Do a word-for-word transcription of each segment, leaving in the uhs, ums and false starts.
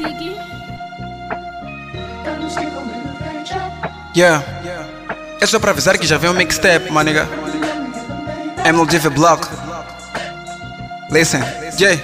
Yeah, é só pra avisar que já vem um mixtape, my nigga. M L D V Block. Listen, J.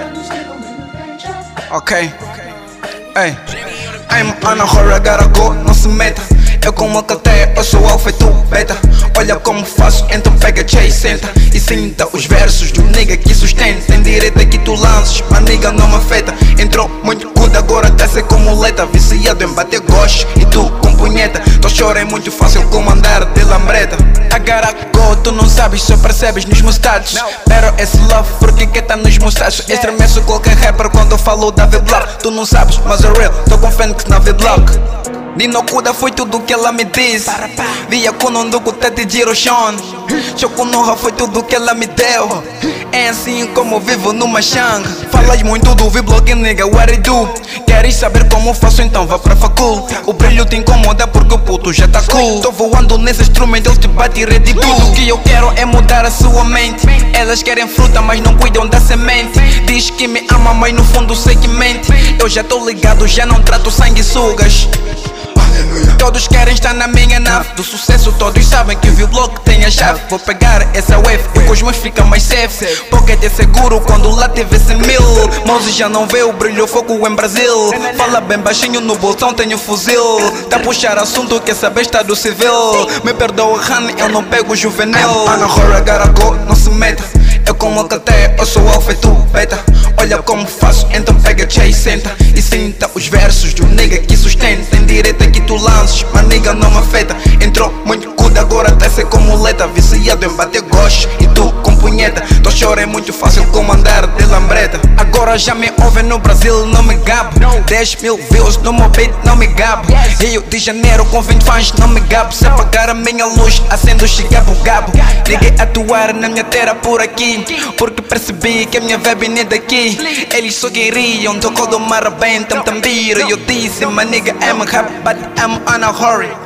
Ok. Hey. I'm on a horror, gotta go, não se meta. Eu como cateia, eu sou alfa e tu beta. Olha como faço, então pega J e senta. E sinta os versos do nigga que sustenta. Tem direita que tu lances, mas nigga não me afeta. Entrou muito good, agora desce como leta. Viciado em bater gosto e tu com punheta. Tô chora é muito fácil como andar de lambreta. I gotta go, tu não sabes, só percebes nos mostachos. Pero esse love, porque que tá nos mostachos? Estremeço qualquer rapper quando eu falo da V-Block. Tu não sabes, mas é real, tô com Fênix na V-Block. Dinocuda foi tudo que ela me disse. Via quando ando com o tete de Hiroshima. Choconoha foi tudo que ela me deu. É assim como vivo numa xanga. Falas muito do V-Block, nigga, what I do? Queres saber como faço, então vá pra facul. O brilho te incomoda porque o puto já tá cool. Tô voando nesse instrumento, ele te bate e reduz. Tudo que eu quero é mudar a sua mente. Elas querem fruta, mas não cuidam da semente. Diz que me ama, mas no fundo sei que mente. Eu já tô ligado, já não trato sanguessugas. Todos querem estar na minha nave do sucesso, todos sabem que o V-Block tem a chave. Vou pegar essa wave e com os meus fica mais safe. Pocket é seguro quando lá teve cem mil. Mose já não vê o brilho, fogo em Brasil. Fala bem baixinho, no bolsão tenho fuzil. Tá a puxar assunto que essa besta do civil. Me perdoa, honey, eu não pego juvenil. Ana horror, gotta go, não se meta. Eu como cateia, eu sou alfa e tu beta. Olha como faço, então pega J e senta. E sinta os versos do nigga que sustenta. Tem direita que tu lances, mas nigga não me afeta. Entrou muito good, agora desce como leta. Viciado em bater gosto e tu com punheta. Tô chora é muito fácil como andar de lambreta. Agora já me ouvem no Brasil, não me gabo. Dez mil views no meu beat, não me gabo. Rio de Janeiro com vinte fãs, não me gabo. Se apagar a minha luz, acendo chegabo gabo. Liguei a atuar na minha terra por aqui, porque percebi que a minha vibe nem é daqui. Eles só queriam, tocou do mar bem, tam tambira. Eu disse, my nigga, I'm happy, but I'm on a hurry.